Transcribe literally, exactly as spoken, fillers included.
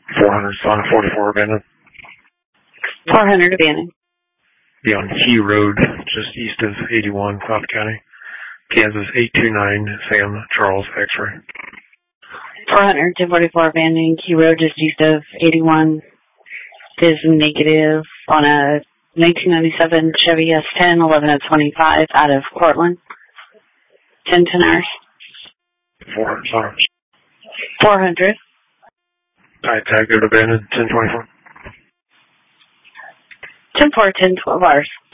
four hundred, Sonic forty-four abandoned. four hundred abandoned. Be on Key Road, just east of eighty-one, Cobb County. Kansas eight two nine, Sam Charles X-ray. four hundred, ten forty-four abandoned. Key Road, just east of eighty-one. Is negative on a nineteen ninety-seven Chevy S ten, eleven of twenty-five, out of Cortland. ten ten hours. four hundred, Sonic. four hundred. I tagged it abandoned, ten twenty-four. ten four, ten twelve hours.